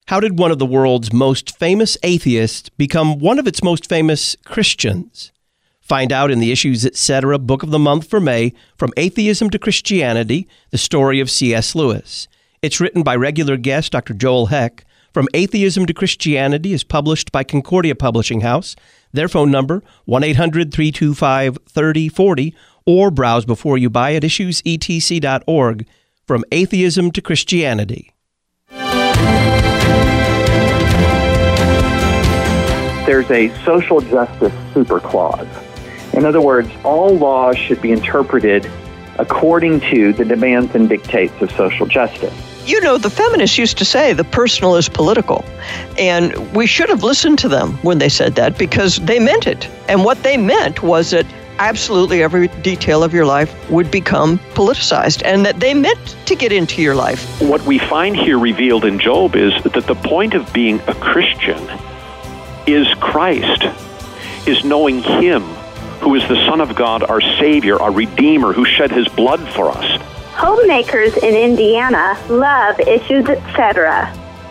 How did one of the world's most famous atheists become one of its most famous Christians? Find out in the Issues Etc. Book of the Month for May, From Atheism to Christianity, the story of C.S. Lewis. It's written by regular guest Dr. Joel Heck. From Atheism to Christianity is published by Concordia Publishing House. Their phone number, 1-800-325-3040, or browse before you buy at issuesetc.org. From Atheism to Christianity. There's a social justice super clause. In other words, all laws should be interpreted according to the demands and dictates of social justice. You know, the feminists used to say the personal is political, and we should have listened to them when they said that because they meant it. And what they meant was that absolutely every detail of your life would become politicized, and that they meant to get into your life. What we find here revealed in Job is that the point of being a Christian is Christ, is knowing Him, who is the Son of God, our Savior, our Redeemer, who shed His blood for us. Homemakers in Indiana love Issues Etc.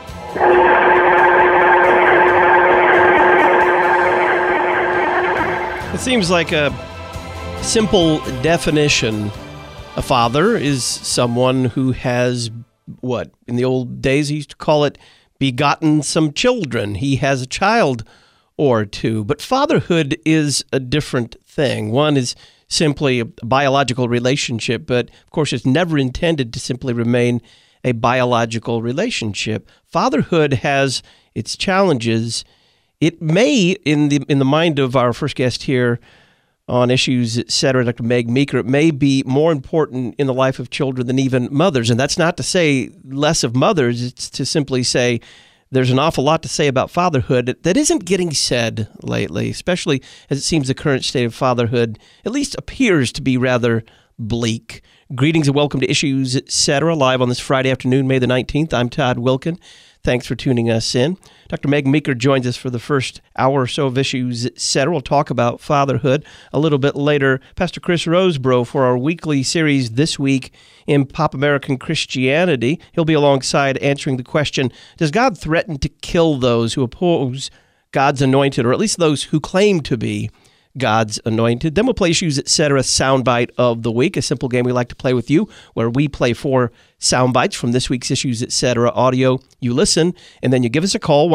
It seems like a simple definition. A father is someone who has, what, in the old days he used to call it, begotten some children. He has a child or two. But fatherhood is a different thing. One is simply a biological relationship, but of course it's never intended to simply remain a biological relationship. Fatherhood has its challenges. It may, in the mind of our first guest here on Issues Etc., Dr. Meg Meeker, it may be more important in the life of children than even mothers. And that's not to say less of mothers. It's to simply say there's an awful lot to say about fatherhood that isn't getting said lately, especially as it seems the current state of fatherhood at least appears to be rather bleak. Greetings and welcome to Issues Etc., live on this Friday afternoon, May the 19th. I'm Todd Wilkin. Thanks for tuning us in. Dr. Meg Meeker joins us for the first hour or so of Issues Etc. We'll talk about fatherhood a little bit later. Pastor Chris Rosebrough for our weekly series This Week in Pop American Christianity. He'll be alongside answering the question, does God threaten to kill those who oppose God's anointed, or at least those who claim to be God's anointed? Then we'll play Issues Etc. Soundbite of the Week, a simple game we like to play with you, where we play 4 sound bites from this week's Issues Etc. audio. You listen, and then you give us a call,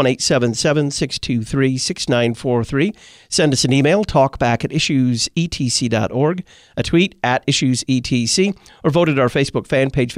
1-877-623-6943. Send us an email, talkback@issuesetc.org, a tweet @issuesetc, or vote at our Facebook fan page,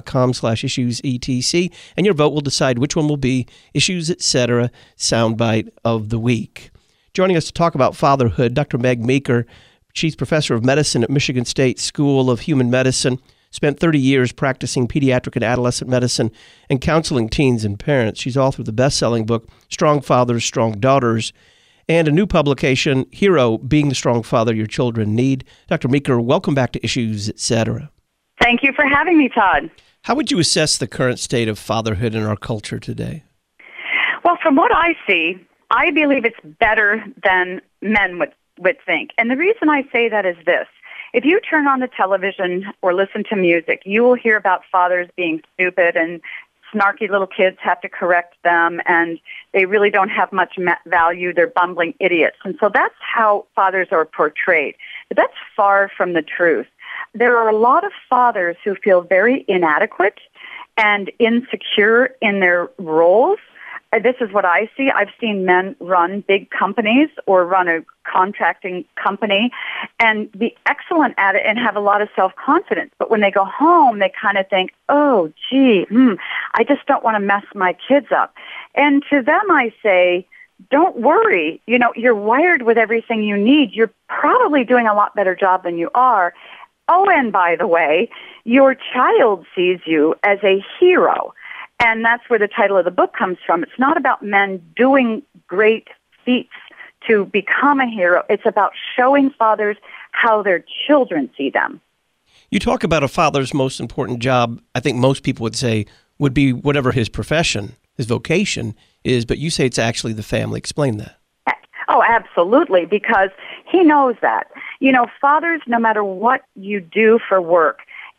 facebook.com/issuesetc, and your vote will decide which one will be Issues Etc. Soundbite of the Week. Joining us to talk about fatherhood, Dr. Meg Meeker. She's professor of medicine at Michigan State School of Human Medicine, spent 30 years practicing pediatric and adolescent medicine and counseling teens and parents. She's author of the best-selling book, Strong Fathers, Strong Daughters, and a new publication, Hero, Being the Strong Father Your Children Need. Dr. Meeker, welcome back to Issues Etc. Thank you for having me, Todd. How would you assess the current state of fatherhood in our culture today? Well, from what I see, I believe it's better than men would think. And the reason I say that is this. If you turn on the television or listen to music, you will hear about fathers being stupid and snarky little kids have to correct them and they really don't have much value. They're bumbling idiots. And so that's how fathers are portrayed. But that's far from the truth. There are a lot of fathers who feel very inadequate and insecure in their roles. This is what I see. I've seen men run big companies or run a contracting company and be excellent at it and have a lot of self-confidence. But when they go home, they kind of think, oh, gee, I just don't want to mess my kids up. And to them, I say, don't worry. You know, you're wired with everything you need. You're probably doing a lot better job than you are. Oh, and by the way, your child sees you as a hero. And that's where the title of the book comes from. It's not about men doing great feats to become a hero. It's about showing fathers how their children see them. You talk about a father's most important job, I think most people would say, would be whatever his profession, his vocation is, but you say it's actually the family. Explain that. Oh, absolutely, because he knows that. You know, fathers, no matter what you do for work,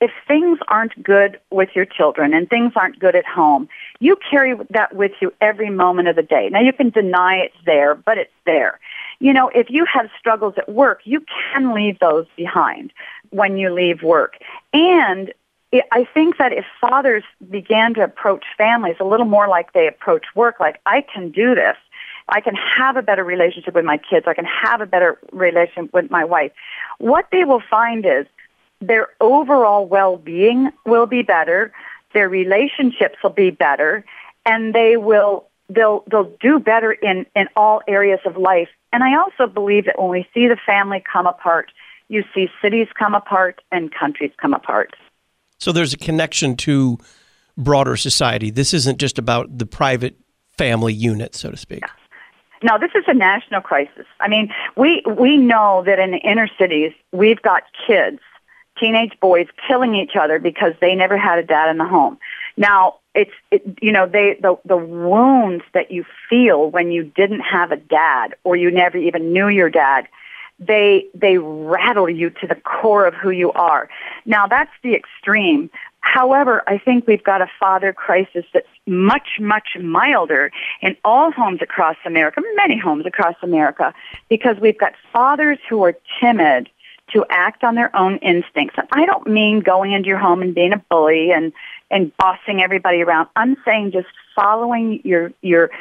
if things aren't good with your children and things aren't good at home, you carry that with you every moment of the day. Now, you can deny it's there, but it's there. You know, if you have struggles at work, you can leave those behind when you leave work. And I think that if fathers began to approach families a little more like they approach work, like, I can do this, I can have a better relationship with my kids, I can have a better relationship with my wife, what they will find is their overall well-being will be better, their relationships will be better, and they'll do better in all areas of life. And I also believe that when we see the family come apart, you see cities come apart and countries come apart. So there's a connection to broader society. This isn't just about the private family unit, so to speak. No, this is a national crisis. I mean, we know that in the inner cities, we've got kids, teenage boys, killing each other because they never had a dad in the home. Now, the wounds that you feel when you didn't have a dad or you never even knew your dad, they rattle you to the core of who you are. Now, that's the extreme. However, I think we've got a father crisis that's much, much milder in all homes across America, many homes across America, because we've got fathers who are timid to act on their own instincts. And I don't mean going into your home and being a bully and bossing everybody around. I'm saying just following your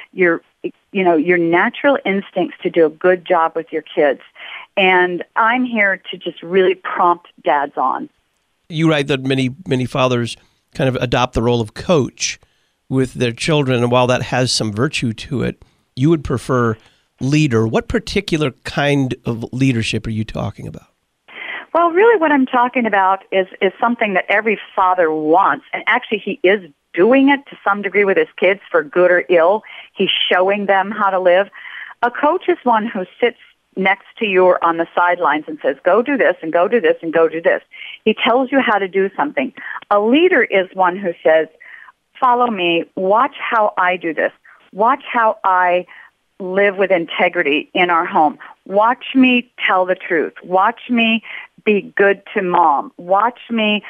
natural instincts to do a good job with your kids. And I'm here to just really prompt dads on. You write that many fathers kind of adopt the role of coach with their children, and while that has some virtue to it, you would prefer leader. What particular kind of leadership are you talking about? Well, really what I'm talking about is something that every father wants, and actually he is doing it to some degree with his kids for good or ill. He's showing them how to live. A coach is one who sits next to you or on the sidelines and says, go do this and go do this and go do this. He tells you how to do something. A leader is one who says, follow me, watch how I do this, watch how I live with integrity in our home, watch me tell the truth, watch me be good to mom, watch me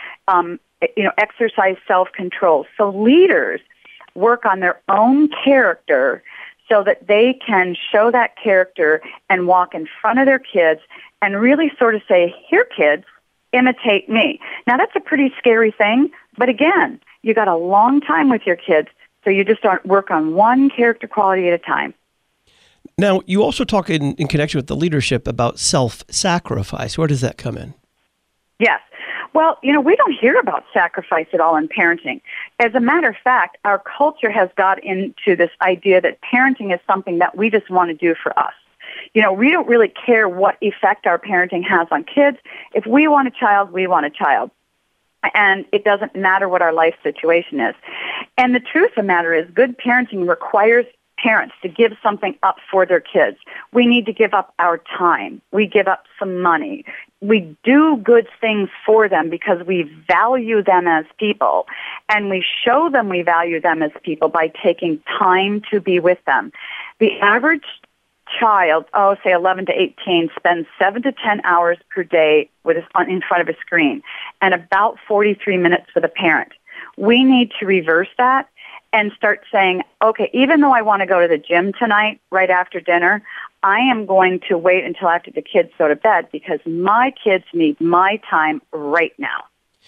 exercise self-control. So leaders work on their own character so that they can show that character and walk in front of their kids and really sort of say, here, kids, imitate me. Now, that's a pretty scary thing, but again, you got a long time with your kids, so you just work on one character quality at a time. Now, you also talk in connection with the leadership about self-sacrifice. Where does that come in? Yes. Well, we don't hear about sacrifice at all in parenting. As a matter of fact, our culture has got into this idea that parenting is something that we just want to do for us. We don't really care what effect our parenting has on kids. If we want a child, we want a child. And it doesn't matter what our life situation is. And the truth of the matter is, good parenting requires parents to give something up for their kids. We need to give up our time. We give up some money. We do good things for them because we value them as people. And we show them we value them as people by taking time to be with them. The average child, say 11 to 18, spends 7 to 10 hours per day in front of a screen and about 43 minutes with a parent. We need to reverse that and start saying, okay, even though I want to go to the gym tonight right after dinner, I am going to wait until after the kids go to bed because my kids need my time right now.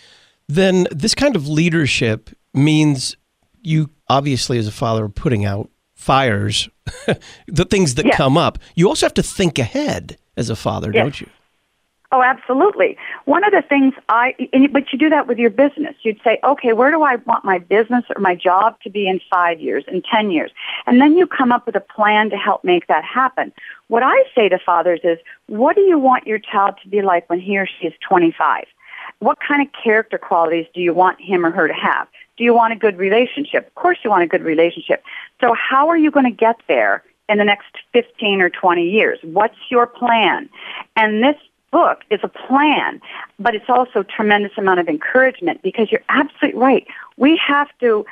Then this kind of leadership means you obviously as a father are putting out fires, the things that come up. You also have to think ahead as a father, don't you? Oh, absolutely. One of the things but you do that with your business. You'd say, okay, where do I want my business or my job to be in 5 years, in 10 years? And then you come up with a plan to help make that happen. What I say to fathers is, what do you want your child to be like when he or she is 25? What kind of character qualities do you want him or her to have? Do you want a good relationship? Of course you want a good relationship. So how are you going to get there in the next 15 or 20 years? What's your plan? And this book is a plan, but it's also a tremendous amount of encouragement because you're absolutely right. We have to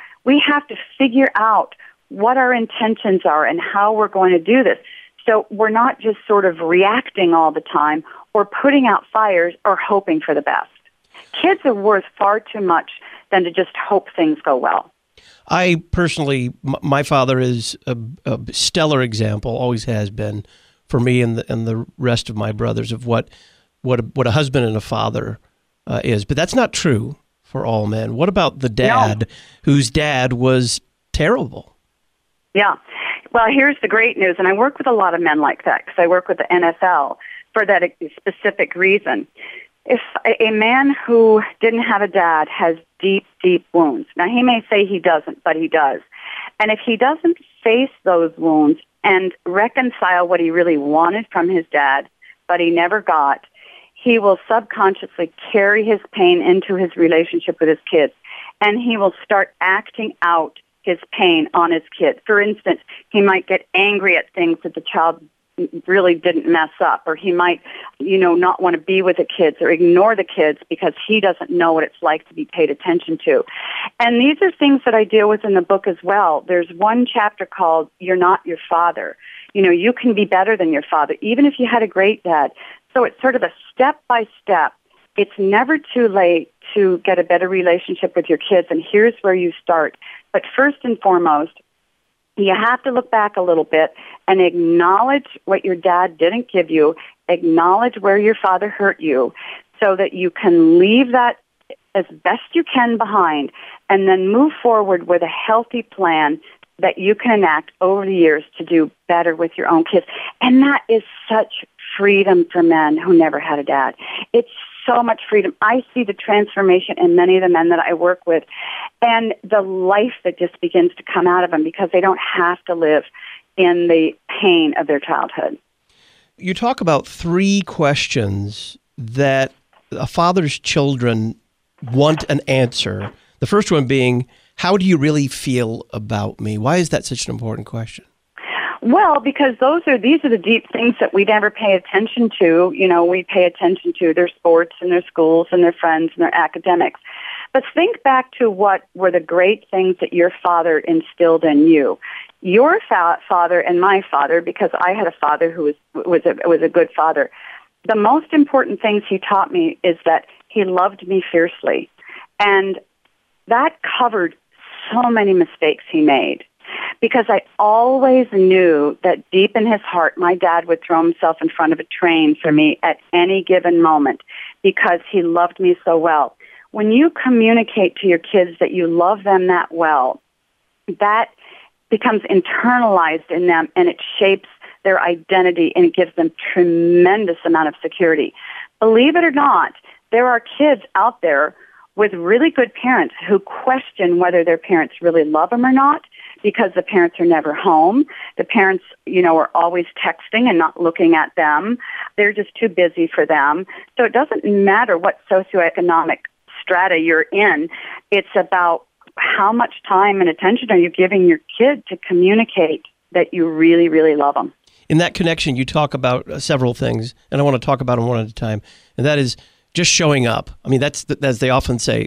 figure out what our intentions are and how we're going to do this. So we're not just sort of reacting all the time or putting out fires or hoping for the best. Kids are worth far too much than to just hope things go well. I personally, my father is a stellar example, always has been, for me and the rest of my brothers of what a husband and a father is. But that's not true for all men. What about the dad whose dad was terrible? Yeah. Well, here's the great news, and I work with a lot of men like that because I work with the NFL for that specific reason. If a man who didn't have a dad has deep, deep wounds, now he may say he doesn't, but he does. And if he doesn't face those wounds and reconcile what he really wanted from his dad, but he never got, he will subconsciously carry his pain into his relationship with his kids, and he will start acting out his pain on his kids. For instance, he might get angry at things that the child really didn't mess up, or he might, not want to be with the kids or ignore the kids because he doesn't know what it's like to be paid attention to. And these are things that I deal with in the book as well. There's one chapter called You're Not Your Father. You can be better than your father, even if you had a great dad. So it's sort of a step-by-step. It's never too late to get a better relationship with your kids, and here's where you start. But first and foremost, you have to look back a little bit and acknowledge what your dad didn't give you, acknowledge where your father hurt you, so that you can leave that as best you can behind and then move forward with a healthy plan that you can enact over the years to do better with your own kids. And that is such freedom for men who never had a dad. It's so much freedom. I see the transformation in many of the men that I work with and the life that just begins to come out of them because they don't have to live in the pain of their childhood. You talk about 3 questions that a father's children want an answer. The first one being, how do you really feel about me? Why is that such an important question? Well, because these are the deep things that we never pay attention to. We pay attention to their sports and their schools and their friends and their academics. But think back to what were the great things that your father instilled in you. Your father and my father, because I had a father who was a good father. The most important things he taught me is that he loved me fiercely. And that covered so many mistakes he made. Because I always knew that deep in his heart, my dad would throw himself in front of a train for me at any given moment because he loved me so well. When you communicate to your kids that you love them that well, that becomes internalized in them and it shapes their identity and it gives them tremendous amount of security. Believe it or not, there are kids out there with really good parents who question whether their parents really love them or not because the parents are never home. The parents, are always texting and not looking at them. They're just too busy for them. So it doesn't matter what socioeconomic strata you're in. It's about how much time and attention are you giving your kid to communicate that you really, really love them. In that connection, you talk about several things, and I want to talk about them one at a time, and that is just showing up. I mean, that's as they often say,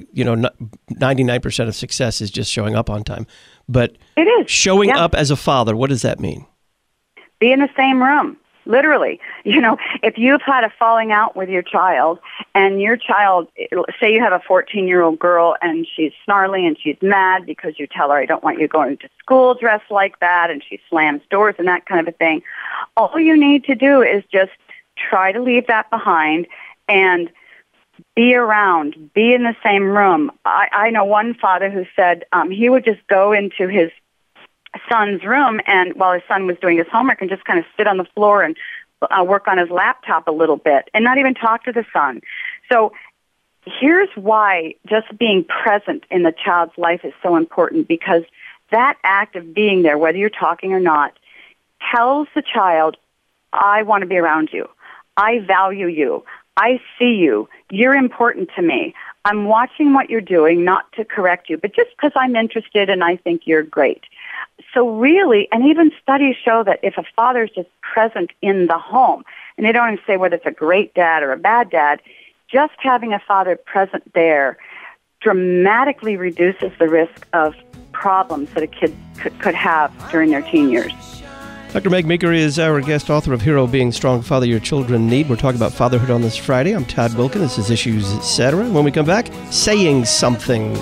99% of success is just showing up on time. But it is. Showing up as a father, what does that mean? Be in the same room, literally. If you've had a falling out with your child and your child, say you have a 14-year-old girl and she's snarly and she's mad because you tell her, I don't want you going to school dressed like that, and she slams doors and that kind of a thing. All you need to do is just try to leave that behind and be around, be in the same room. I know one father who said he would just go into his son's room and while his son was doing his homework and just kind of sit on the floor and work on his laptop a little bit and not even talk to the son. So here's why just being present in the child's life is so important, because that act of being there, whether you're talking or not, tells the child, I want to be around you. I value you. I see you. You're important to me. I'm watching what you're doing, not to correct you, but just because I'm interested and I think you're great. So really, and even studies show that if a father is just present in the home, and they don't even say whether it's a great dad or a bad dad, just having a father present there dramatically reduces the risk of problems that a kid could have during their teen years. Dr. Meg Meeker is our guest, author of Hero, Being Strong Father Your Children Need. We're talking about fatherhood on this Friday. I'm Todd Wilkin. This is Issues, Etc. When we come back, saying something.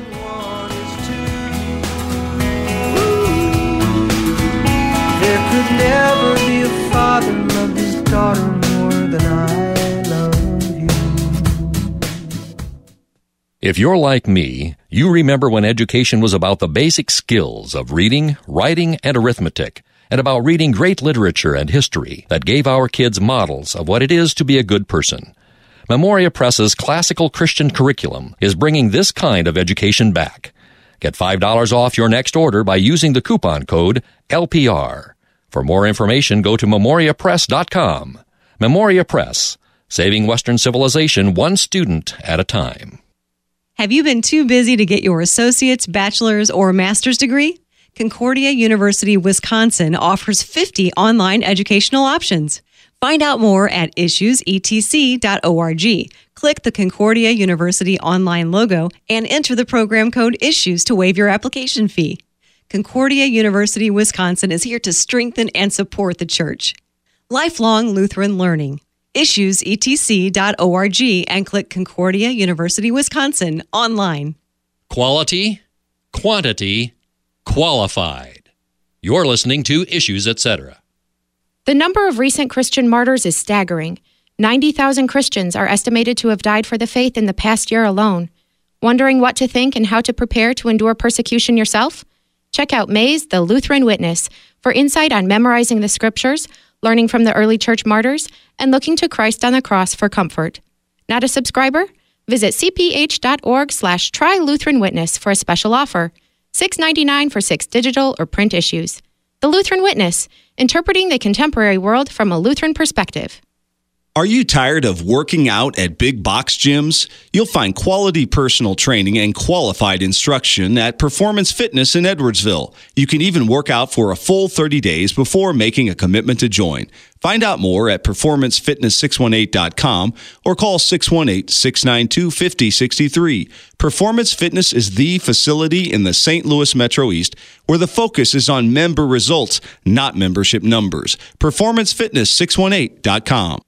There could never be a father love his daughter more than I love you. If you're like me, you remember when education was about the basic skills of reading, writing, and arithmetic, and about reading great literature and history that gave our kids models of what it is to be a good person. Memoria Press's classical Christian curriculum is bringing this kind of education back. Get $5 off your next order by using the coupon code LPR. For more information, go to memoriapress.com. Memoria Press, saving Western civilization one student at a time. Have you been too busy to get your associate's, bachelor's, or master's degree? Concordia University, Wisconsin offers 50 online educational options. Find out more at issuesetc.org. Click the Concordia University online logo and enter the program code ISSUES to waive your application fee. Concordia University, Wisconsin is here to strengthen and support the church. Lifelong Lutheran Learning. issuesetc.org and click Concordia University, Wisconsin online. Quality, quantity, qualified. You're listening to Issues, Etc. The number of recent Christian martyrs is staggering. 90,000 Christians are estimated to have died for the faith in the past year alone. Wondering what to think and how to prepare to endure persecution yourself? Check out May's The Lutheran Witness for insight on memorizing the scriptures, learning from the early church martyrs, and looking to Christ on the cross for comfort. Not a subscriber? Visit cph.org/try-Lutheran-Witness for a special offer. $6.99 for 6 digital or print issues. The Lutheran Witness, interpreting the contemporary world from a Lutheran perspective. Are you tired of working out at big box gyms? You'll find quality personal training and qualified instruction at Performance Fitness in Edwardsville. You can even work out for a full 30 days before making a commitment to join. Find out more at performancefitness618.com or call 618-692-5063. Performance Fitness is the facility in the St. Louis Metro East where the focus is on member results, not membership numbers. Performancefitness618.com.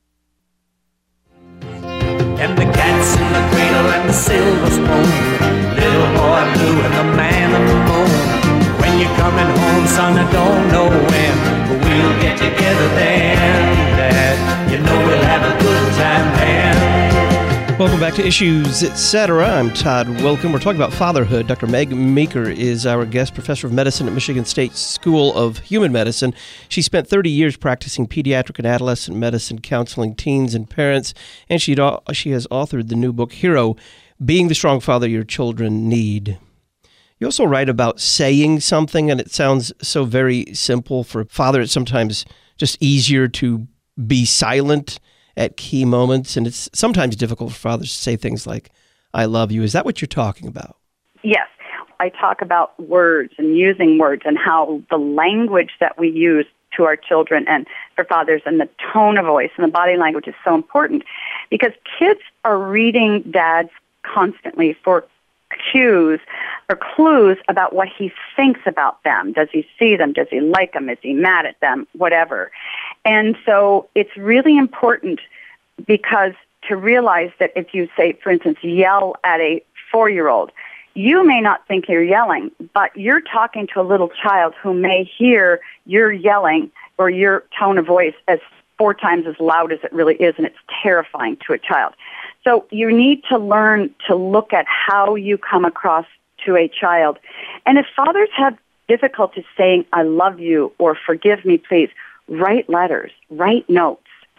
And the cat's in the cradle and the silver spoon, little boy blue and the man on the moon. When you're coming home, son, I don't know when, but we'll get together then, Dad. You know we'll have a good time then. Welcome back to Issues, Etc. I'm Todd Wilkin. We're talking about fatherhood. Dr. Meg Meeker is our guest, professor of medicine at Michigan State School of Human Medicine. She spent 30 years practicing pediatric and adolescent medicine, counseling teens and parents, and she has authored the new book, Hero, Being the Strong Father Your Children Need. You also write about saying something, and it sounds so very simple. For a father, it's sometimes just easier to be silent at key moments, and it's sometimes difficult for fathers to say things like, I love you. Is that what you're talking about? Yes. I talk about words and using words and how the language that we use to our children and for fathers and the tone of voice and the body language is so important because kids are reading dads constantly for cues or clues about what he thinks about them. Does he see them? Does he like them? Is he mad at them? Whatever. And so it's really important because to realize that if you say, for instance, yell at a 4-year-old, you may not think you're yelling, but you're talking to a little child who may hear your yelling or your tone of voice as 4 times as loud as it really is, and it's terrifying to a child. So you need to learn to look at how you come across to a child. And if fathers have difficulty saying, I love you or forgive me, please, write letters, write notes.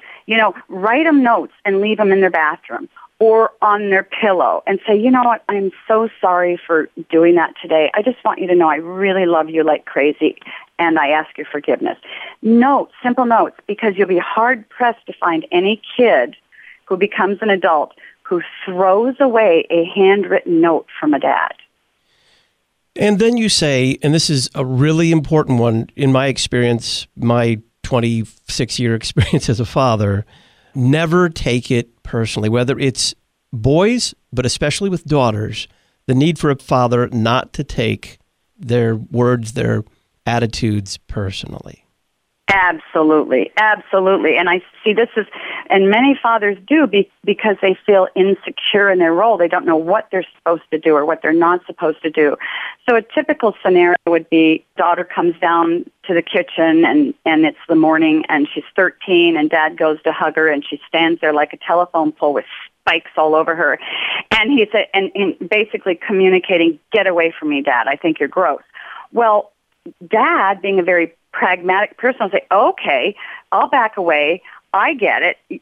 Write them notes and leave them in their bathroom or on their pillow and say, you know what, I'm so sorry for doing that today. I just want you to know I really love you like crazy and I ask your forgiveness. Notes, simple notes, because you'll be hard-pressed to find any kid who becomes an adult who throws away a handwritten note from a dad. And then you say, and this is a really important one in my experience, my 26-year experience as a father, never take it personally, whether it's boys, but especially with daughters, the need for a father not to take their words, their attitudes personally. Absolutely, absolutely. And I see this is, and many fathers do because they feel insecure in their role. They don't know what they're supposed to do or what they're not supposed to do. So a typical scenario would be daughter comes down to the kitchen and it's the morning and she's 13 and dad goes to hug her and she stands there like a telephone pole with spikes all over her. And he said, and basically communicating, get away from me, Dad. I think you're gross. Well, Dad, being a very pragmatic person, will say, okay, I'll back away. I get it.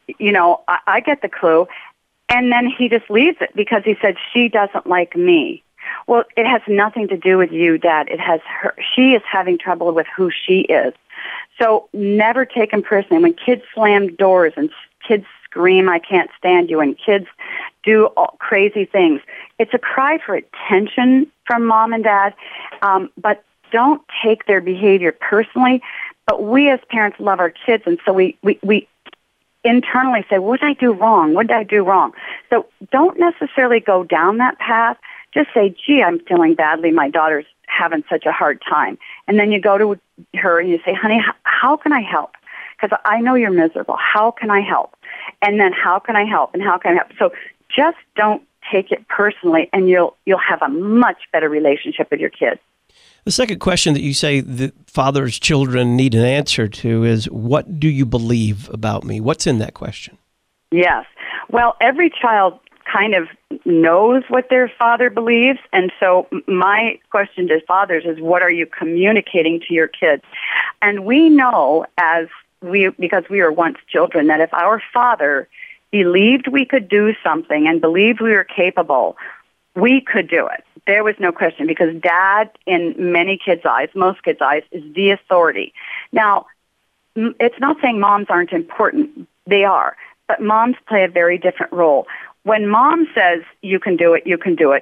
I get the clue. And then he just leaves it because he said, she doesn't like me. Well, it has nothing to do with you, Dad. It has her. She is having trouble with who she is. So never take them personally. When kids slam doors and kids scream, I can't stand you, and kids do all crazy things, it's a cry for attention from mom and dad, but don't take their behavior personally. But we as parents love our kids, and so we internally say, what did I do wrong? What did I do wrong? So don't necessarily go down that path. Just say, gee, I'm feeling badly. My daughter's having such a hard time. And then you go to her and you say, honey, how can I help? Because I know you're miserable. How can I help? And then how can I help? And how can I help? So just don't take it personally, and you'll have a much better relationship with your kids. The second question that you say that fathers' children need an answer to is, what do you believe about me? What's in that question? Yes. Well, every child kind of knows what their father believes, and so my question to fathers is, what are you communicating to your kids? And we know because we were once children, that if our father believed we could do something and believed we were capable, we could do it. There was no question, because Dad, in many kids' eyes, most kids' eyes, is the authority. Now, it's not saying moms aren't important. They are. But moms play a very different role. When mom says, you can do it,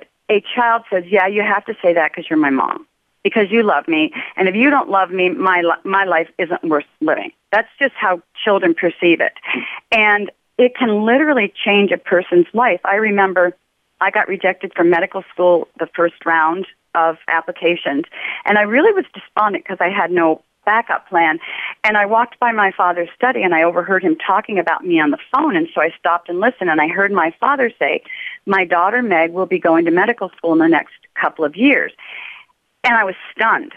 a child says, yeah, you have to say that because you're my mom, because you love me. And if you don't love me, my life isn't worth living. That's just how children perceive it. And it can literally change a person's life. I remember I got rejected from medical school the first round of applications, and I really was despondent because I had no backup plan. And I walked by my father's study, and I overheard him talking about me on the phone, and so I stopped and listened, and I heard my father say, my daughter Meg will be going to medical school in the next couple of years. And I was stunned.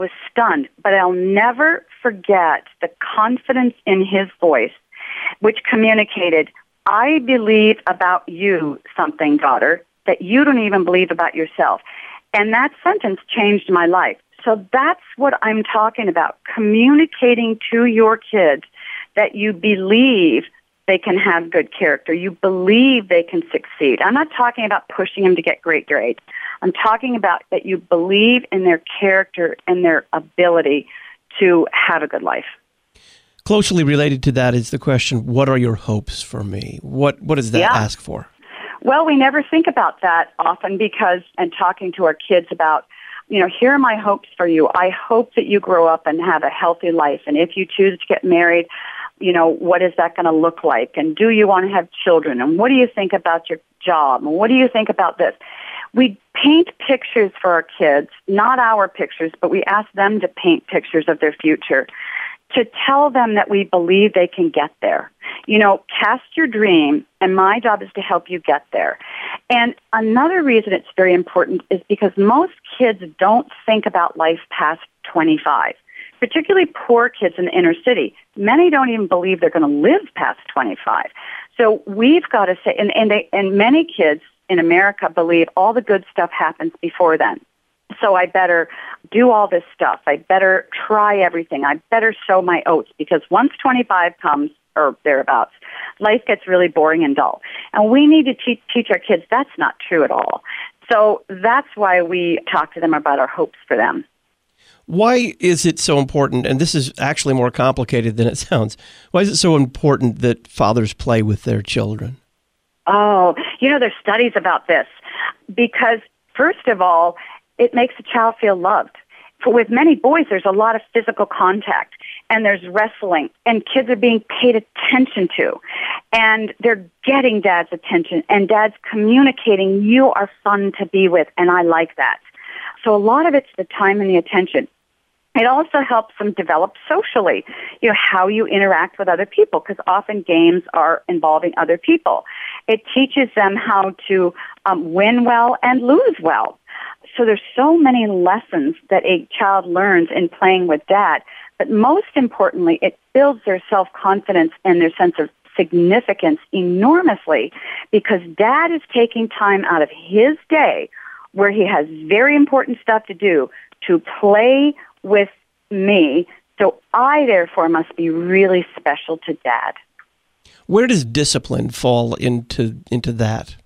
But I'll never forget the confidence in his voice, which communicated, I believe about you something, daughter, that you don't even believe about yourself. And that sentence changed my life. So that's what I'm talking about, communicating to your kids that you believe they can have good character. You believe they can succeed. I'm not talking about pushing them to get great grades. I'm talking about that you believe in their character and their ability to have a good life. Closely related to that is the question, what are your hopes for me? What does that ask for? Well, we never think about that often and talking to our kids about, here are my hopes for you. I hope that you grow up and have a healthy life. And if you choose to get married, what is that going to look like? And do you want to have children? And what do you think about your job? And what do you think about this? We paint pictures for our kids, not our pictures, but we ask them to paint pictures of their future, to tell them that we believe they can get there. Cast your dream, and my job is to help you get there. And another reason it's very important is because most kids don't think about life past 25, particularly poor kids in the inner city. Many don't even believe they're going to live past 25. So we've got to say, and many kids in America believe all the good stuff happens before then. So I better do all this stuff. I better try everything. I better sow my oats, because once 25 comes, or thereabouts, life gets really boring and dull. And we need to teach our kids that's not true at all. So that's why we talk to them about our hopes for them. Why is it so important, and this is actually more complicated than it sounds, why is it so important that fathers play with their children? Oh, there's studies about this. Because, first of all, it makes the child feel loved. With many boys, there's a lot of physical contact, and there's wrestling, and kids are being paid attention to, and they're getting Dad's attention, and Dad's communicating, you are fun to be with, and I like that. So a lot of it's the time and the attention. It also helps them develop socially, how you interact with other people, because often games are involving other people. It teaches them how to win well and lose well. So there's so many lessons that a child learns in playing with dad, but most importantly, it builds their self-confidence and their sense of significance enormously, because dad is taking time out of his day where he has very important stuff to do to play with me, so I therefore must be really special to dad. Where does discipline fall into that?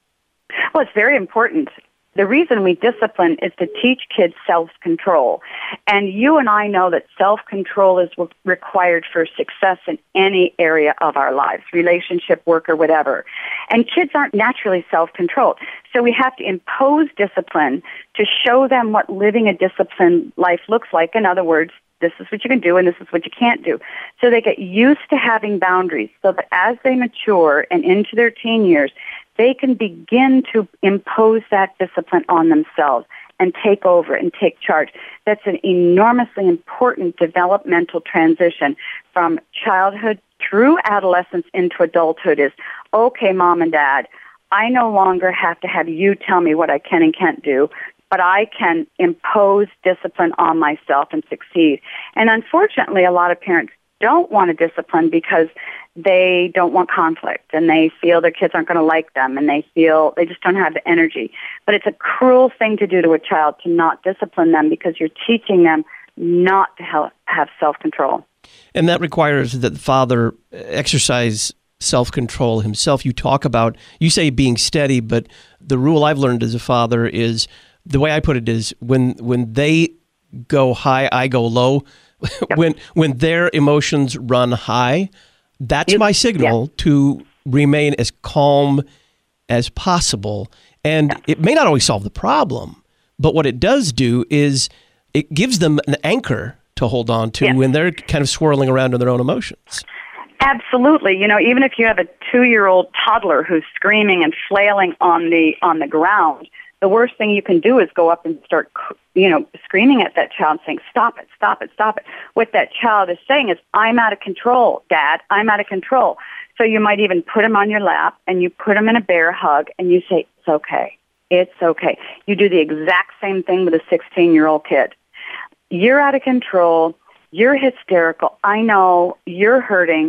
Well, it's very important. The reason we discipline is to teach kids self-control. And you and I know that self-control is required for success in any area of our lives, relationship, work, or whatever. And kids aren't naturally self-controlled. So we have to impose discipline to show them what living a disciplined life looks like. In other words, this is what you can do and this is what you can't do. So they get used to having boundaries so that as they mature and into their teen years, they can begin to impose that discipline on themselves and take over and take charge. That's an enormously important developmental transition from childhood through adolescence into adulthood is, okay, mom and dad, I no longer have to have you tell me what I can and can't do, but I can impose discipline on myself and succeed. And unfortunately, a lot of parents don't want to discipline because they don't want conflict and they feel their kids aren't going to like them and they feel they just don't have the energy. But it's a cruel thing to do to a child to not discipline them because you're teaching them not to have self-control. And that requires that the father exercise self-control himself. You say being steady, but the rule I've learned as a father is, the way I put it is, when they go high, I go low. Yep. When their emotions run high, that's my signal to remain as calm as possible. And it may not always solve the problem, but what it does do is it gives them an anchor to hold on to when they're kind of swirling around in their own emotions. Absolutely. Even if you have a 2-year-old toddler who's screaming and flailing on the ground, the worst thing you can do is go up and start, screaming at that child saying, stop it, stop it, stop it. What that child is saying is, I'm out of control, Dad, I'm out of control. So you might even put him on your lap and you put him in a bear hug and you say, it's okay, it's okay. You do the exact same thing with a 16-year-old kid. You're out of control, you're hysterical, I know, you're hurting,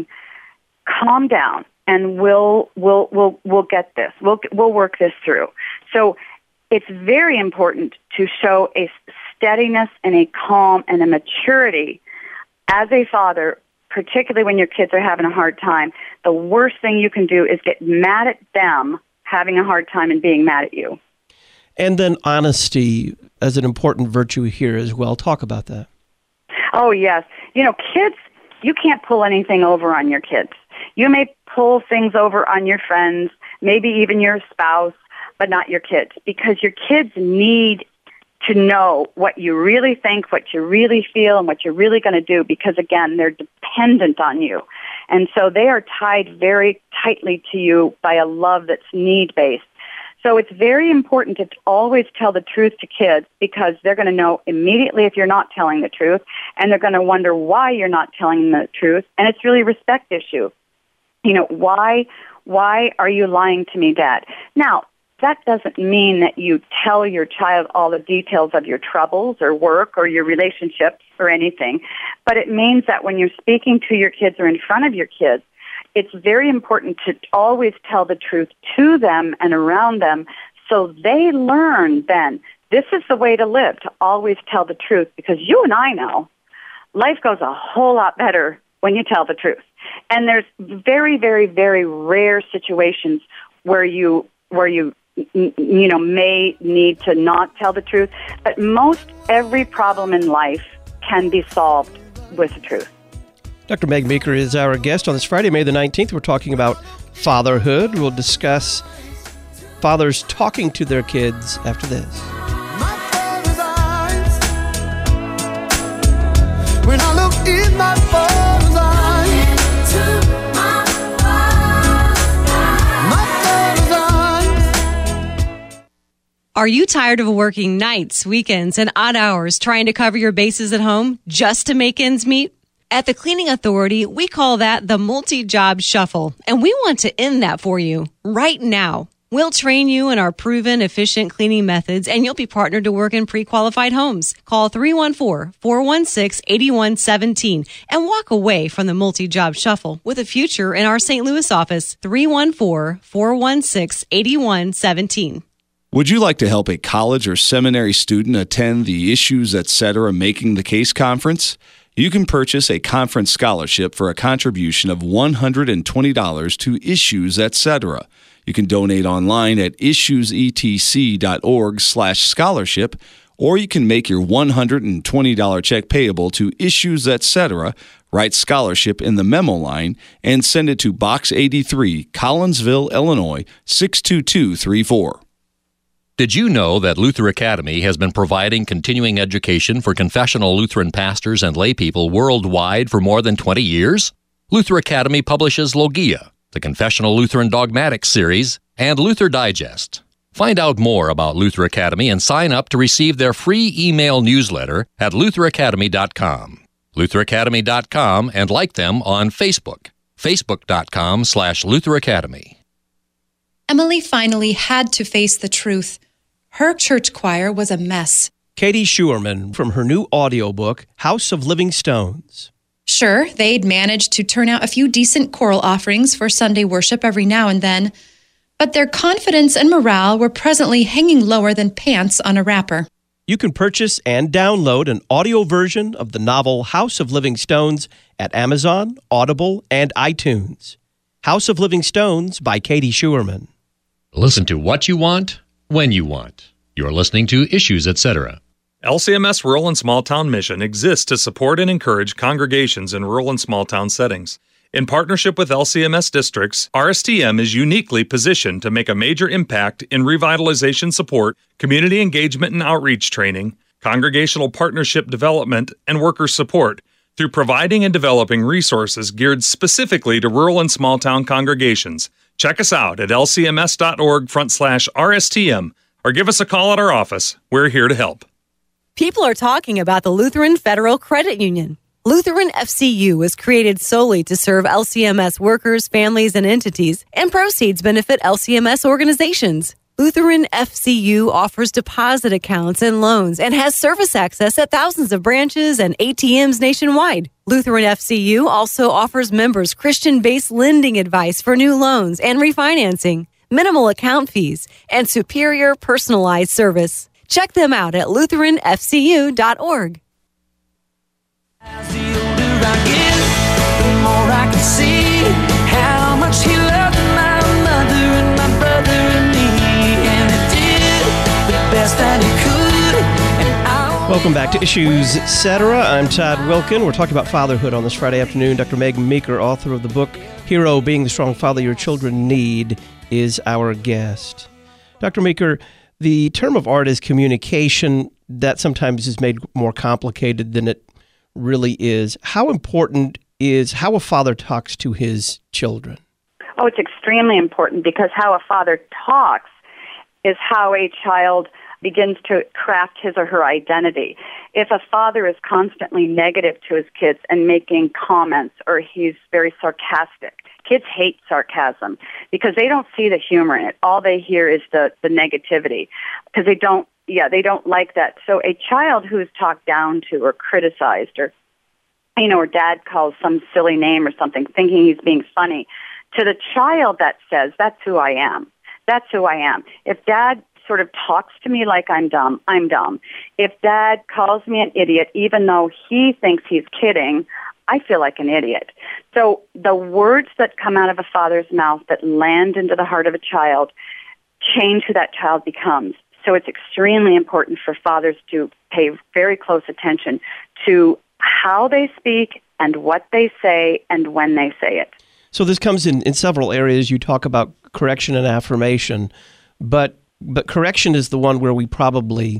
calm down and we'll get this, we'll work this through. So it's very important to show a steadiness and a calm and a maturity as a father, particularly when your kids are having a hard time. The worst thing you can do is get mad at them having a hard time and being mad at you. And then honesty as an important virtue here as well. Talk about that. Oh, yes. Kids, you can't pull anything over on your kids. You may pull things over on your friends, maybe even your spouse, but not your kids, because your kids need to know what you really think, what you really feel, and what you're really going to do, because, again, they're dependent on you. And so they are tied very tightly to you by a love that's need-based. So it's very important to always tell the truth to kids, because they're going to know immediately if you're not telling the truth, and they're going to wonder why you're not telling the truth, and it's really a respect issue. Why are you lying to me, Dad? Now, that doesn't mean that you tell your child all the details of your troubles or work or your relationships or anything, but it means that when you're speaking to your kids or in front of your kids, it's very important to always tell the truth to them and around them, so they learn then this is the way to live, to always tell the truth, because you and I know life goes a whole lot better when you tell the truth. And there's very, very, very rare situations where you may need to not tell the truth, but most every problem in life can be solved with the truth. Dr. Meg Meeker is our guest on this Friday, May the 19th. We're talking about fatherhood. We'll discuss fathers talking to their kids after this. My father's eyes, when I look in my father's eyes, Are you tired of working nights, weekends, and odd hours trying to cover your bases at home just to make ends meet? At the Cleaning Authority, we call that the multi-job shuffle, and we want to end that for you right now. We'll train you in our proven, efficient cleaning methods, and you'll be partnered to work in pre-qualified homes. Call 314-416-8117 and walk away from the multi-job shuffle with a future in our St. Louis office, 314-416-8117. Would you like to help a college or seminary student attend the Issues Etc. Making the Case conference? You can purchase a conference scholarship for a contribution of $120 to Issues Etc. You can donate online at issuesetc.org/scholarship, or you can make your $120 check payable to Issues Etc., write scholarship in the memo line, and send it to Box 83, Collinsville, Illinois, 62234. Did you know that Luther Academy has been providing continuing education for confessional Lutheran pastors and laypeople worldwide for more than 20 years? Luther Academy publishes Logia, the Confessional Lutheran Dogmatics series, and Luther Digest. Find out more about Luther Academy and sign up to receive their free email newsletter at lutheracademy.com. lutheracademy.com, and like them on Facebook, facebook.com/Luther Academy. Emily finally had to face the truth. Her church choir was a mess. Katie Schuerman from her new audiobook, House of Living Stones. Sure, they'd managed to turn out a few decent choral offerings for Sunday worship every now and then, but their confidence and morale were presently hanging lower than pants on a wrapper. You can purchase and download an audio version of the novel House of Living Stones at Amazon, Audible, and iTunes. House of Living Stones by Katie Schuerman. Listen to what you want, when you want. You're listening to Issues Etc. LCMS Rural and Small Town Mission exists to support and encourage congregations in rural and small town settings. In partnership with LCMS districts, RSTM is uniquely positioned to make a major impact in revitalization support, community engagement and outreach training, congregational partnership development, and worker support through providing and developing resources geared specifically to rural and small town congregations. Check us out at lcms.org/RSTM or give us a call at our office. We're here to help. People are talking about the Lutheran Federal Credit Union. Lutheran FCU was created solely to serve LCMS workers, families, and entities, and proceeds benefit LCMS organizations. Lutheran FCU offers deposit accounts and loans and has service access at thousands of branches and ATMs nationwide. Lutheran FCU also offers members Christian-based lending advice for new loans and refinancing, minimal account fees, and superior personalized service. Check them out at lutheranfcu.org. As the older I get, the more I can see how much he loved my mother and my brother and me, and he did the best that he could. Welcome back to Issues Etc. I'm Todd Wilkin. We're talking about fatherhood on this Friday afternoon. Dr. Meg Meeker, author of the book Hero, Being the Strong Father Your Children Need, is our guest. Dr. Meeker, the term of art is communication. That sometimes is made more complicated than it really is. How important is how a father talks to his children? Oh, it's extremely important, because how a father talks is how a child begins to craft his or her identity. If a father is constantly negative to his kids and making comments, or he's very sarcastic, kids hate sarcasm because they don't see the humor in it. All they hear is the negativity, because they don't like that. So a child who is talked down to or criticized, or or dad calls some silly name or something, thinking he's being funny, to the child that says, that's who I am. That's who I am. If dad sort of talks to me like I'm dumb, I'm dumb. If dad calls me an idiot, even though he thinks he's kidding, I feel like an idiot. So the words that come out of a father's mouth that land into the heart of a child change who that child becomes. So it's extremely important for fathers to pay very close attention to how they speak and what they say and when they say it. So this comes in several areas. You talk about correction and affirmation, but correction is the one where we probably,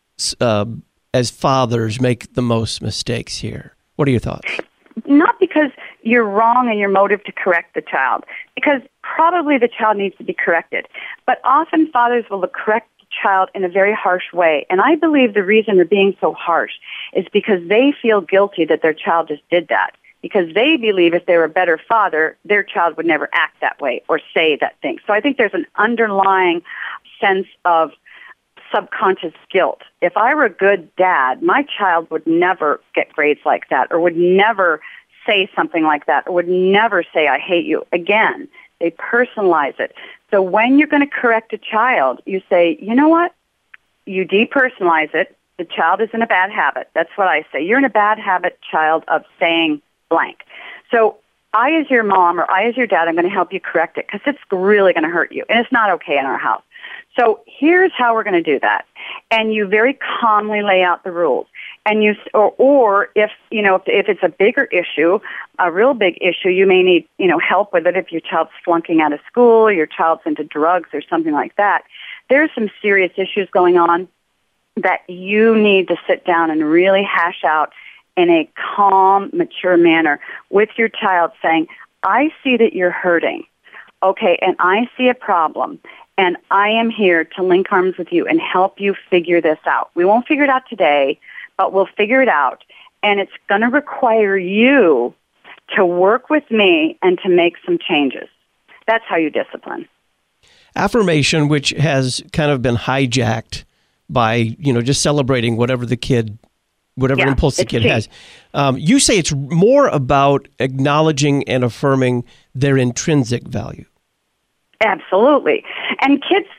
as fathers, make the most mistakes here. What are your thoughts? Not because you're wrong in your motive to correct the child, because probably the child needs to be corrected. But often fathers will correct the child in a very harsh way. And I believe the reason they're being so harsh is because they feel guilty that their child just did that. Because they believe if they were a better father, their child would never act that way or say that thing. So I think there's an underlying sense of subconscious guilt. If I were a good dad, my child would never get grades like that, or would never say something like that, or would never say, I hate you. Again, they personalize it. So when you're going to correct a child, you say, you know what? You depersonalize it. The child is in a bad habit. That's what I say. You're in a bad habit, child, of saying blank. So I, as your mom, or I, as your dad, I'm going to help you correct it because it's really going to hurt you, and it's not okay in our house. So here's how we're going to do that. And you very calmly lay out the rules. And you, or if, you know, if it's a bigger issue, a real big issue, you may need, you know, help with it if your child's flunking out of school, or your child's into drugs or something like that. There's some serious issues going on that you need to sit down and really hash out in a calm, mature manner with your child, saying, I see that you're hurting, okay, and I see a problem, and I am here to link arms with you and help you figure this out. We won't figure it out today, but we'll figure it out, and it's going to require you to work with me and to make some changes. That's how you discipline. Affirmation, which has kind of been hijacked by, you know, just celebrating whatever impulse the kid has. You say it's more about acknowledging and affirming their intrinsic value. Absolutely. And kids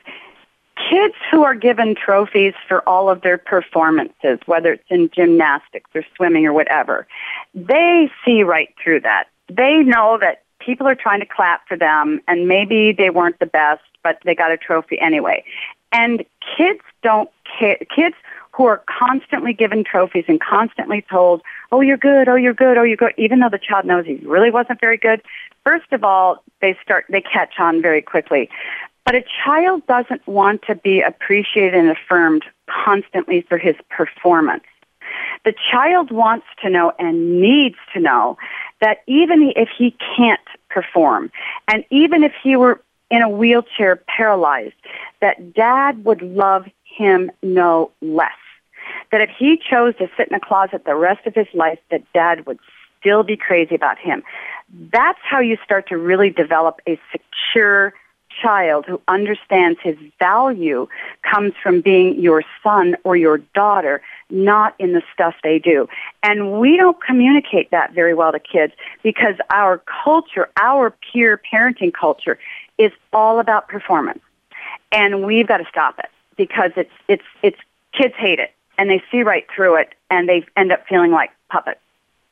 who are given trophies for all of their performances, whether it's in gymnastics or swimming or whatever, they see right through that. They know that people are trying to clap for them, and maybe they weren't the best, but they got a trophy anyway. And kids don't care. Kids who are constantly given trophies and constantly told, oh, you're good, oh, you're good, oh, you're good, even though the child knows he really wasn't very good, first of all, they catch on very quickly. But a child doesn't want to be appreciated and affirmed constantly for his performance. The child wants to know and needs to know that even if he can't perform, and even if he were in a wheelchair paralyzed, that Dad would love him no less. That if he chose to sit in a closet the rest of his life, that Dad would still be crazy about him. That's how you start to really develop a secure child who understands his value comes from being your son or your daughter, not in the stuff they do. And we don't communicate that very well to kids because our culture, our peer parenting culture, is all about performance. And we've got to stop it because it's kids hate it and they see right through it and they end up feeling like puppets.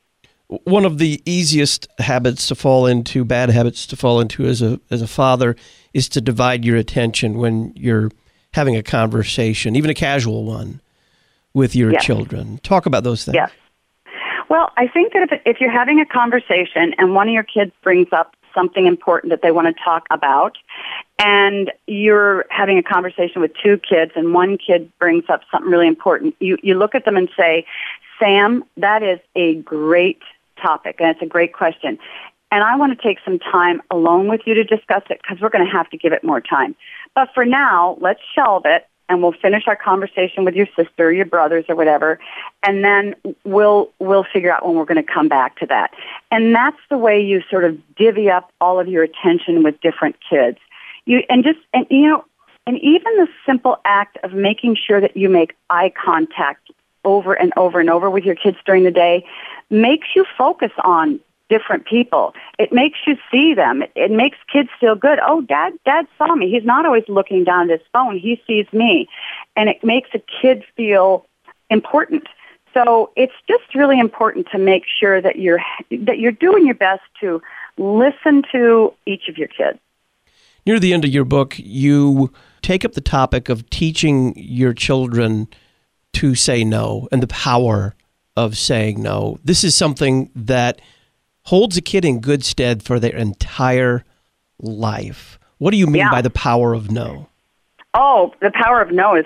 One of the easiest habits to fall into, bad habits to fall into as a father, is to divide your attention when you're having a conversation, even a casual one, with your children. Talk about those things. Yes. Well, I think that if you're having a conversation and one of your kids brings up something important that they want to talk about, and you're having a conversation with two kids and one kid brings up something really important, you look at them and say, Sam, that is a great topic, and it's a great question. And I want to take some time alone with you to discuss it because we're going to have to give it more time. But for now, let's shelve it, and we'll finish our conversation with your sister, or your brothers, or whatever, and then we'll figure out when we're going to come back to that. And that's the way you sort of divvy up all of your attention with different kids. And even the simple act of making sure that you make eye contact over and over and over with your kids during the day makes you focus on different people. It makes you see them. It makes kids feel good. Oh, Dad saw me. He's not always looking down at his phone. He sees me. And it makes a kid feel important. So it's just really important to make sure that you're doing your best to listen to each of your kids. Near the end of your book, you take up the topic of teaching your children to say no and the power of saying no. This is something that holds a kid in good stead for their entire life. What do you mean by the power of no? Oh, the power of no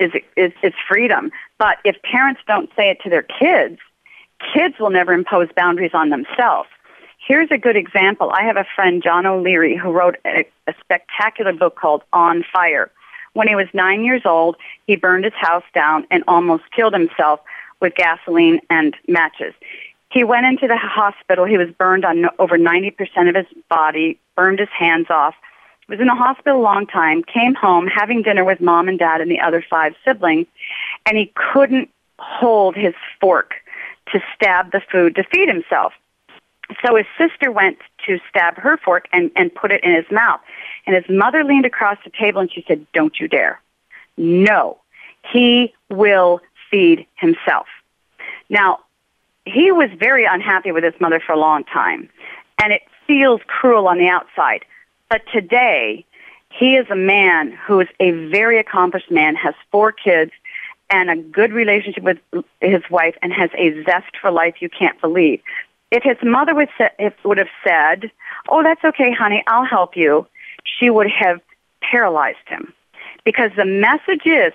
is freedom. But if parents don't say it to their kids, kids will never impose boundaries on themselves. Here's a good example. I have a friend, John O'Leary, who wrote a spectacular book called On Fire, When he was 9 years old, he burned his house down and almost killed himself with gasoline and matches. He went into the hospital. He was burned on over 90% of his body, burned his hands off. Was in the hospital a long time, came home having dinner with mom and dad and the other 5 siblings, and he couldn't hold his fork to stab the food to feed himself. So his sister went to stab her fork and put it in his mouth. And his mother leaned across the table and she said, "Don't you dare. No, he will feed himself." Now, he was very unhappy with his mother for a long time, and it feels cruel on the outside. But today, he is a man who is a very accomplished man, has 4 kids, and a good relationship with his wife, and has a zest for life you can't believe. If his mother would have said, "Oh, that's okay, honey, I'll help you," she would have paralyzed him. Because the message is,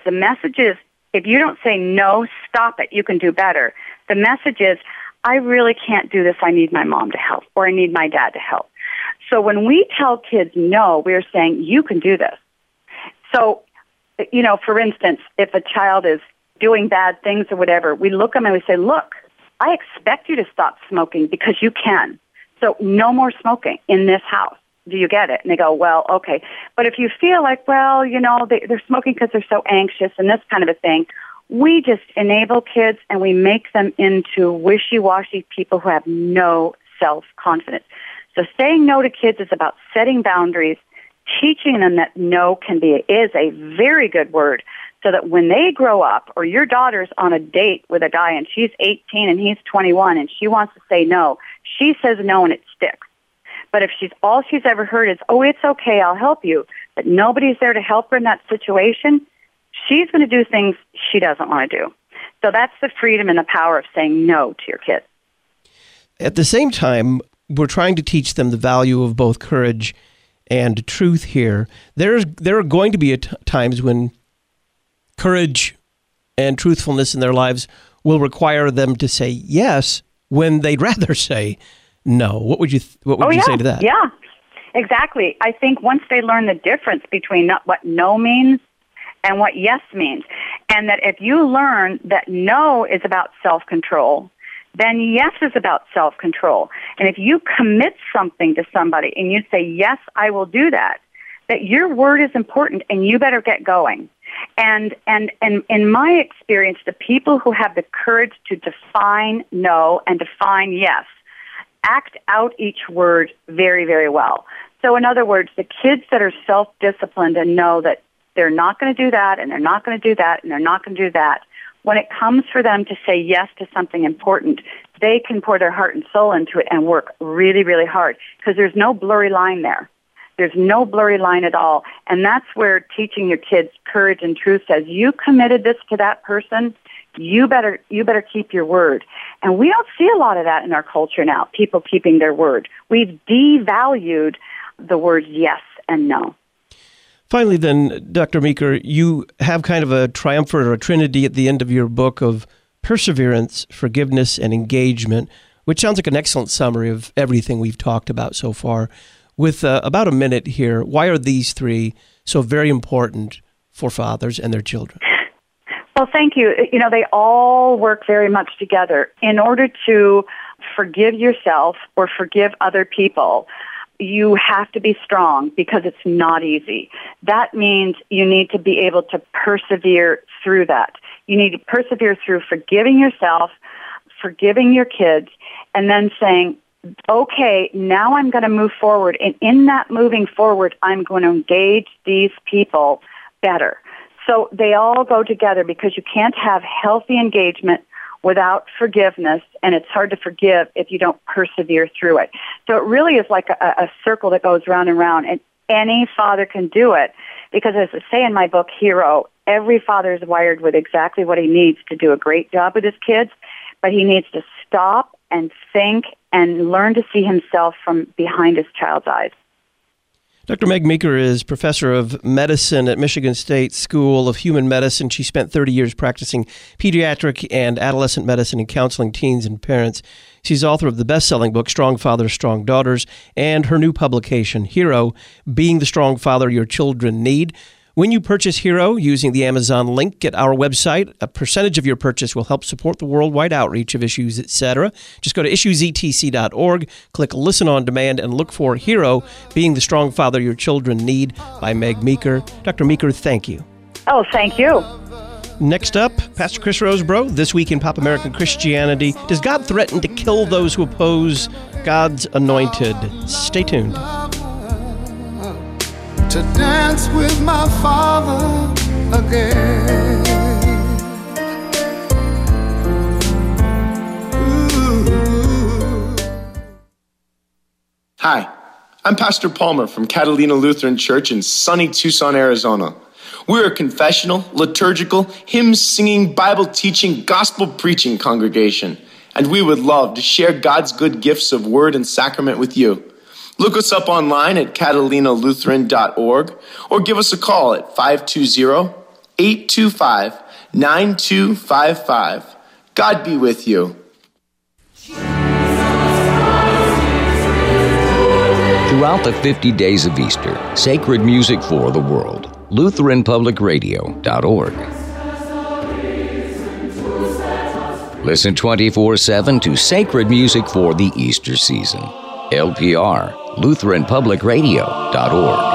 if you don't say, "No, stop it, you can do better," the message is, "I really can't do this, I need my mom to help, or I need my dad to help." So when we tell kids no, we're saying, "You can do this." So, for instance, if a child is doing bad things or whatever, we look at them and we say, "Look, I expect you to stop smoking because you can. So no more smoking in this house. Do you get it?" And they go, "Well, okay." But if you feel like, well, they're smoking because they're so anxious and this kind of a thing, we just enable kids and we make them into wishy-washy people who have no self-confidence. So saying no to kids is about setting boundaries, teaching them that no is a very good word, so that when they grow up, or your daughter's on a date with a guy and she's 18 and he's 21 and she wants to say no, she says no and it sticks. But if all she's ever heard is, "Oh, it's okay, I'll help you," but nobody's there to help her in that situation, she's going to do things she doesn't want to do. So that's the freedom and the power of saying no to your kids. At the same time, we're trying to teach them the value of both courage and truth here. There are going to be times when courage and truthfulness in their lives will require them to say yes when they'd rather say no. What would you say to that? Yeah, exactly. I think once they learn the difference between what no means and what yes means, and that if you learn that no is about self-control, then yes is about self-control. And if you commit something to somebody and you say, "Yes, I will do that," that your word is important and you better get going. And in my experience, the people who have the courage to define no and define yes act out each word very, very well. So in other words, the kids that are self-disciplined and know that they're not going to do that and they're not going to do that and they're not going to do that, when it comes for them to say yes to something important, they can pour their heart and soul into it and work really, really hard, because there's no blurry line there. There's no blurry line at all. And that's where teaching your kids courage and truth says, "You committed this to that person, you better keep your word." And we don't see a lot of that in our culture now, people keeping their word. We've devalued the words yes and no. Finally, then, Dr. Meeker, you have kind of a triumvirate or a trinity at the end of your book of perseverance, forgiveness, and engagement, which sounds like an excellent summary of everything we've talked about so far. With about a minute here, why are these 3 so very important for fathers and their children? Well, thank you. They all work very much together. In order to forgive yourself or forgive other people, you have to be strong, because it's not easy. That means you need to be able to persevere through that. You need to persevere through forgiving yourself, forgiving your kids, and then saying, "Okay, now I'm going to move forward. And in that moving forward, I'm going to engage these people better." So they all go together, because you can't have healthy engagement without forgiveness, and it's hard to forgive if you don't persevere through it. So it really is like a circle that goes round and round, and any father can do it, because as I say in my book, Hero, every father is wired with exactly what he needs to do a great job with his kids, but he needs to stop and think and learn to see himself from behind his child's eyes. Dr. Meg Meeker is professor of medicine at Michigan State School of Human Medicine. She spent 30 years practicing pediatric and adolescent medicine and counseling teens and parents. She's author of the best-selling book, Strong Fathers, Strong Daughters, and her new publication, Hero, Being the Strong Father Your Children Need. When you purchase Hero using the Amazon link at our website, a percentage of your purchase will help support the worldwide outreach of Issues, etc. Just go to issuesetc.org, click Listen on Demand, and look for Hero, Being the Strong Father Your Children Need by Meg Meeker. Dr. Meeker, thank you. Oh, thank you. Next up, Pastor Chris Rosebrough, This Week in Pop American Christianity. Does God threaten to kill those who oppose God's anointed? Stay tuned. To dance with my Father again. Ooh. Hi, I'm Pastor Palmer from Catalina Lutheran Church in sunny Tucson, Arizona. We're a confessional, liturgical, hymn-singing, Bible-teaching, gospel-preaching congregation, and we would love to share God's good gifts of word and sacrament with you. Look us up online at catalinalutheran.org or give us a call at 520-825-9255. God be with you. Throughout the 50 days of Easter, sacred music for the world. LutheranPublicRadio.org. Listen 24/7 to sacred music for the Easter season. LPR, LutheranPublicRadio.org.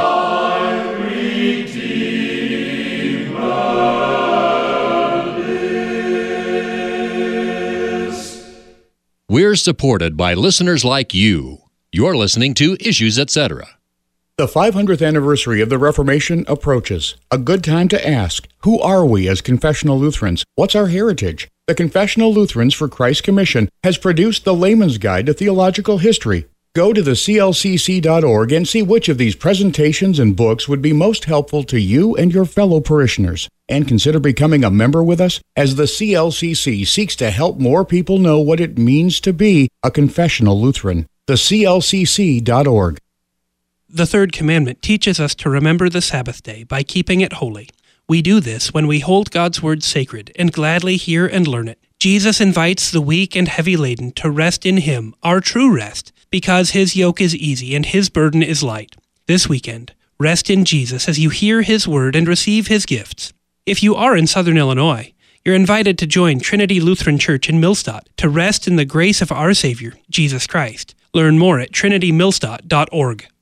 We're supported by listeners like you. You're listening to Issues, Etc. The 500th anniversary of the Reformation approaches. A good time to ask, who are we as confessional Lutherans? What's our heritage? The Confessional Lutherans for Christ Commission has produced the Layman's Guide to Theological History. Go to the clcc.org and see which of these presentations and books would be most helpful to you and your fellow parishioners. And consider becoming a member with us as the CLCC seeks to help more people know what it means to be a confessional Lutheran. The clcc.org. The third commandment teaches us to remember the Sabbath day by keeping it holy. We do this when we hold God's word sacred and gladly hear and learn it. Jesus invites the weak and heavy laden to rest in Him, our true rest, because His yoke is easy and His burden is light. This weekend, rest in Jesus as you hear His word and receive His gifts. If you are in Southern Illinois, you're invited to join Trinity Lutheran Church in Millstadt to rest in the grace of our Savior, Jesus Christ. Learn more at trinitymillstadt.org.